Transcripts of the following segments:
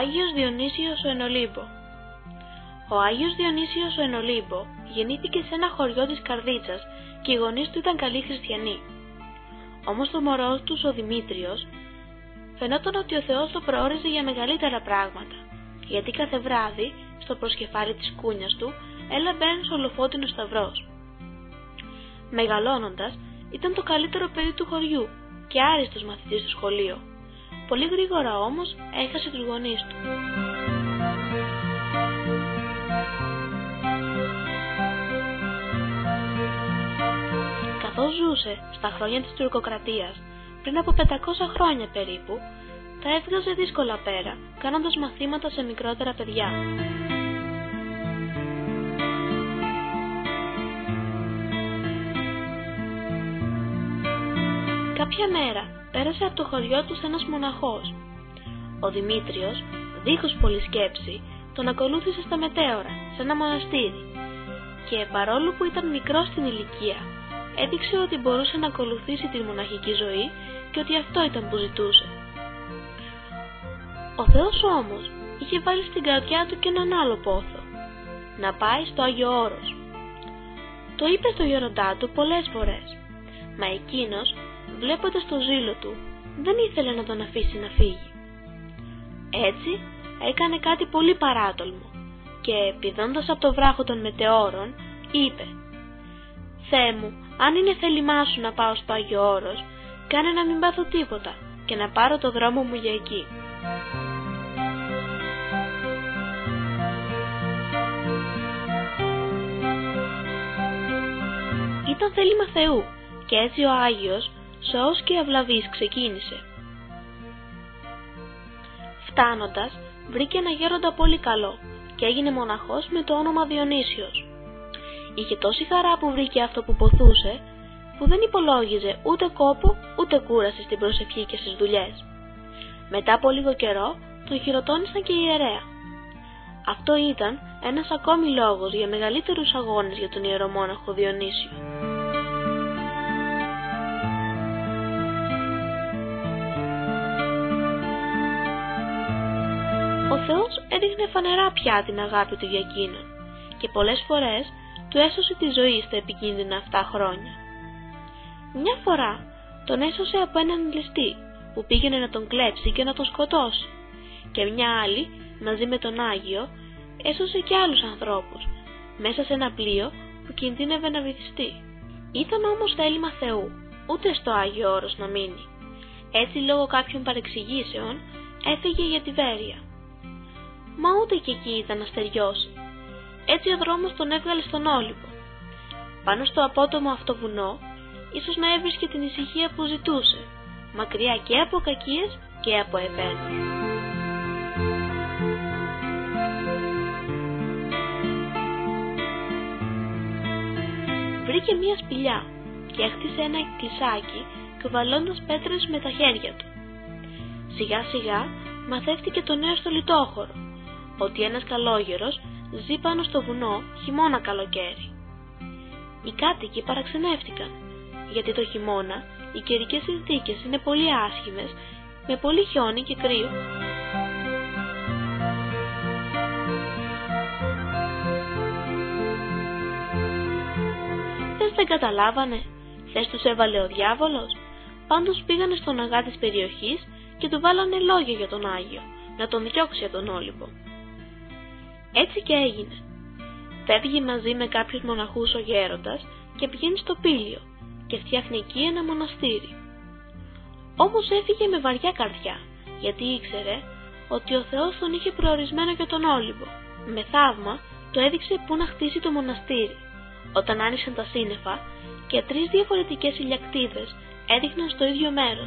Άγιος Διονύσιος ο Ενολύμπο. Ο Άγιος Διονύσιος ο Ενολύμπο γεννήθηκε σε ένα χωριό της Καρδίτσας και οι γονείς του ήταν καλοί χριστιανοί. Όμως το μωρό τους, ο Δημήτριος, φαινόταν ότι ο Θεός το προόριζε για μεγαλύτερα πράγματα, γιατί κάθε βράδυ, στο προσκεφάλι της κούνιας του, έλαβε ένας ολοφώτινος σταυρός. Μεγαλώνοντας, ήταν το καλύτερο παιδί του χωριού και άριστος μαθητής στο σχολείο. Πολύ γρήγορα όμως έχασε τους γονείς του. Καθώς ζούσε στα χρόνια της τουρκοκρατίας, πριν από 500 χρόνια περίπου, τα έβγαζε δύσκολα πέρα, κάνοντας μαθήματα σε μικρότερα παιδιά. Κάποια μέρα πέρασε από το χωριό τους ένας μοναχός. Ο Δημήτριος, δίχως πολλή σκέψη, τον ακολούθησε στα μετέωρα, σε ένα μοναστήρι, και παρόλο που ήταν μικρός στην ηλικία, έδειξε ότι μπορούσε να ακολουθήσει τη μοναχική ζωή και ότι αυτό ήταν που ζητούσε. Ο Θεός όμως είχε βάλει στην καρδιά του και έναν άλλο πόθο, να πάει στο Άγιο Όρος. Το είπε στο γέροντά του πολλές φορές, μα εκείνος, βλέποντας το ζήλο του, δεν ήθελε να τον αφήσει να φύγει. Έτσι έκανε κάτι πολύ παράτολμο και, πηδώντας από το βράχο των μετεώρων, είπε: «Θεέ μου, αν είναι θέλημά σου να πάω στο Άγιο Όρος, κάνε να μην πάθω τίποτα και να πάρω το δρόμο μου για εκεί». Ήταν θέλημα Θεού και έτσι ο Άγιος, σώος και αυλαβής, ξεκίνησε. Φτάνοντας, βρήκε ένα γέροντα πολύ καλό και έγινε μοναχός με το όνομα Διονύσιος. Είχε τόση χαρά που βρήκε αυτό που ποθούσε, που δεν υπολόγιζε ούτε κόπο ούτε κούραση στην προσευχή και στις δουλειές. Μετά από λίγο καιρό τον χειροτώνησαν και ιερέα. Αυτό ήταν ένας ακόμη λόγος για μεγαλύτερους αγώνες για τον ιερομόναχο Διονύσιο. Ο Θεός έδειχνε φανερά πια την αγάπη του για εκείνον και πολλές φορές του έσωσε τη ζωή στα επικίνδυνα αυτά χρόνια. Μια φορά τον έσωσε από έναν ληστή που πήγαινε να τον κλέψει και να τον σκοτώσει, και μια άλλη, μαζί με τον Άγιο, έσωσε και άλλους ανθρώπους μέσα σε ένα πλοίο που κινδύνευε να βυθιστεί. Ήταν όμως θέλημα Θεού ούτε στο Άγιο Όρος να μείνει. Έτσι, λόγω κάποιων παρεξηγήσεων, έφυγε για τη Βέρεια. Μα ούτε και εκεί ήταν να στεριώσει. Έτσι ο δρόμος τον έβγαλε στον Όλυμπο. Πάνω στο απότομο αυτό βουνό, ίσως να έβρισκε την ησυχία που ζητούσε, μακριά και από κακίες και από επένους. Βρήκε μία σπηλιά και έχτισε ένα εκκλησάκι κουβαλώντας πέτρες με τα χέρια του. Σιγά σιγά μαθεύτηκε το νέο στο λιτόχωρο, ότι ένας καλόγερος ζει πάνω στο βουνό χειμώνα καλοκαίρι. Οι κάτοικοι παραξενεύτηκαν, γιατί το χειμώνα οι καιρικές συνθήκες είναι πολύ άσχημες, με πολύ χιόνι και κρύο. Θες δεν καταλάβανε, θες τους έβαλε ο διάβολος, πάντως πήγανε στον αγά της περιοχής και του βάλανε λόγια για τον Άγιο, να τον διώξει από τον Όλυμπο. Έτσι και έγινε. Φεύγει μαζί με κάποιους μοναχούς ο γέροντας και πηγαίνει στο Πήλιο και φτιάχνει εκεί ένα μοναστήρι. Όμως έφυγε με βαριά καρδιά, γιατί ήξερε ότι ο Θεός τον είχε προορισμένο για τον Όλυμπο. Με θαύμα το έδειξε πού να χτίσει το μοναστήρι, όταν άνοιξαν τα σύννεφα και 3 διαφορετικές ηλιακτίδες έδειχναν στο ίδιο μέρος.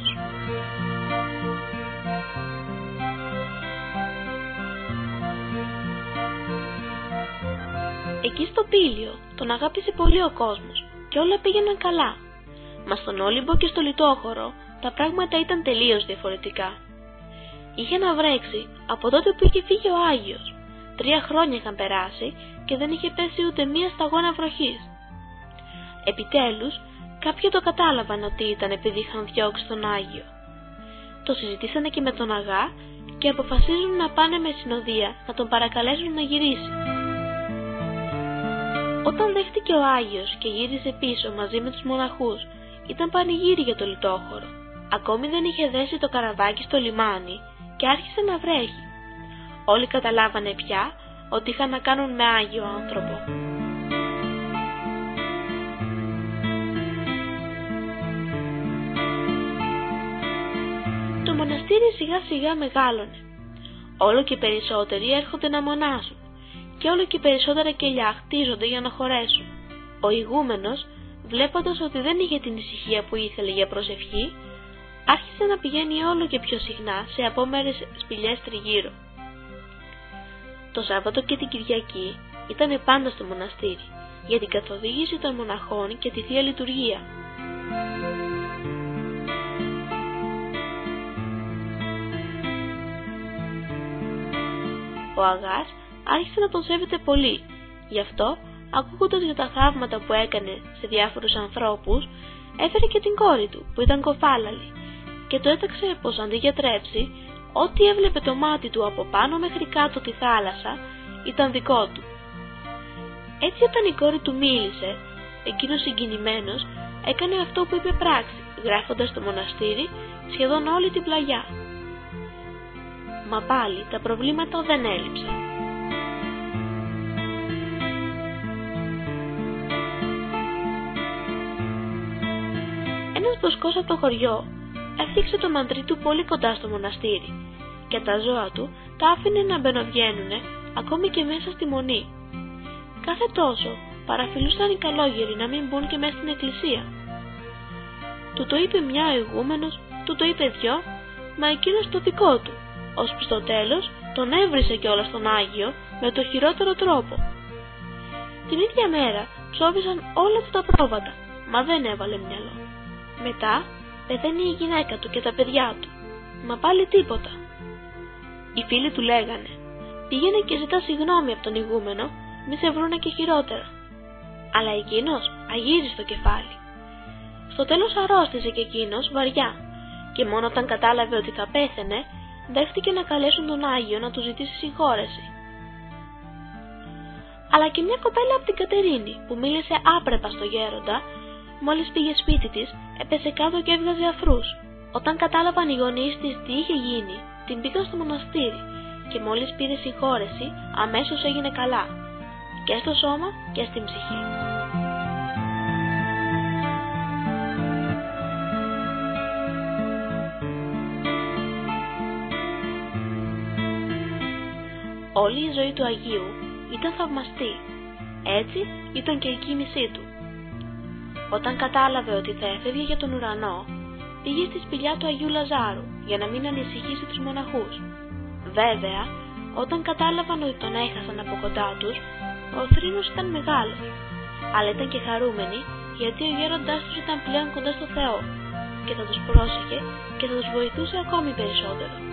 Εκεί στο Πήλιο τον αγάπησε πολύ ο κόσμος και όλα πήγαιναν καλά. Μα στον Όλυμπο και στο λιτόχωρο τα πράγματα ήταν τελείως διαφορετικά. Είχε να βρέξει από τότε που είχε φύγει ο Άγιος. 3 χρόνια είχαν περάσει και δεν είχε πέσει ούτε μία σταγόνα βροχής. Επιτέλους κάποιοι το κατάλαβαν ότι ήταν επειδή είχαν διώξει τον Άγιο. Το συζητήσανε και με τον αγά και αποφασίζουν να πάνε με συνοδεία να τον παρακαλέσουν να γυρίσει. Όταν δέχτηκε ο Άγιος και γύρισε πίσω μαζί με τους μοναχούς, ήταν πανηγύρι για το λιτόχωρο. Ακόμη δεν είχε δέσει το καραβάκι στο λιμάνι και άρχισε να βρέχει. Όλοι καταλάβανε πια ότι είχαν να κάνουν με Άγιο άνθρωπο. Το μοναστήρι σιγά σιγά μεγάλωνε. Όλο και περισσότεροι έρχονται να μονάσουν και όλο και περισσότερα κελιά χτίζονται για να χωρέσουν. Ο ηγούμενος, βλέποντας ότι δεν είχε την ησυχία που ήθελε για προσευχή, άρχισε να πηγαίνει όλο και πιο συχνά σε απόμερες σπηλιές τριγύρω. Το Σάββατο και την Κυριακή ήταν πάντα στο μοναστήρι για την καθοδήγηση των μοναχών και τη Θεία Λειτουργία. Ο Αγάς άρχισε να τον σέβεται πολύ, γι' αυτό, ακούγοντας για τα θαύματα που έκανε σε διάφορους ανθρώπους, έφερε και την κόρη του που ήταν κοφάλαλη και το έταξε πως αντί για τρέψη, ό,τι έβλεπε το μάτι του από πάνω μέχρι κάτω τη θάλασσα ήταν δικό του. Έτσι όταν η κόρη του μίλησε, εκείνος συγκινημένος έκανε αυτό που είπε πράξη, γράφοντας στο μοναστήρι σχεδόν όλη την πλαγιά. Μα πάλι τα προβλήματα δεν έλειψαν. Ένας βοσκός από το χωριό έφτιαξε το μαντρί του πολύ κοντά στο μοναστήρι και τα ζώα του τα άφηνε να μπαινοβγαίνουνε ακόμη και μέσα στη μονή. Κάθε τόσο παραφυλούσαν οι καλόγεροι να μην μπουν και μέσα στην εκκλησία. Του το είπε μια ο ηγούμενος, του το είπε δυο, μα εκείνος το δικό του, ώσπου στο τέλος τον έβρισε κιόλας τον Άγιο με το χειρότερο τρόπο. Την ίδια μέρα ψόβησαν όλα του τα πρόβατα, μα δεν έβαλε μυαλό. Μετά πεθαίνει η γυναίκα του και τα παιδιά του, μα πάλι τίποτα. Οι φίλοι του λέγανε, πήγαινε και ζητά συγγνώμη από τον ηγούμενο, μη σε βρούνε και χειρότερα. Αλλά εκείνος αγύρισε το κεφάλι. Στο τέλος αρρώστησε και εκείνος βαριά και μόνο όταν κατάλαβε ότι θα πέθαινε, δέχτηκε να καλέσουν τον Άγιο να του ζητήσει συγχώρεση. Αλλά και μια κοπέλα από την Κατερίνη που μίλησε άπρεπα στο γέροντα, μόλις πήγε σπίτι της, έπεσε κάτω και έβγαζε αφρούς. Όταν κατάλαβαν οι γονείς της τι είχε γίνει, την πήγαν στο μοναστήρι και μόλις πήρε συγχώρεση, αμέσως έγινε καλά, και στο σώμα και στην ψυχή. Όλη η ζωή του Αγίου ήταν θαυμαστή, έτσι ήταν και η κοίμησή του. Όταν κατάλαβε ότι θα έφευγε για τον ουρανό, πήγε στη σπηλιά του Αγίου Λαζάρου για να μην ανησυχήσει τους μοναχούς. Βέβαια, όταν κατάλαβαν ότι τον έχασαν από κοντά τους, ο θρήνος ήταν μεγάλος, αλλά ήταν και χαρούμενοι γιατί ο γέροντάς τους ήταν πλέον κοντά στο Θεό και θα τους πρόσεχε και θα τους βοηθούσε ακόμη περισσότερο.